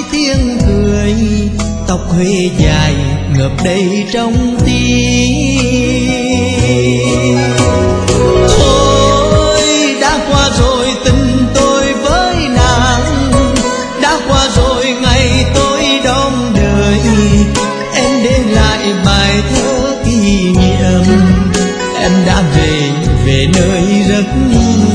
tiếng cười, tóc Huế dài ngập đầy trong tim. Ôi đã qua rồi tình tôi với nàng, đã qua rồi ngày tôi đong đợi. Em để lại bài thơ kỷ niệm, em đã về nơi rất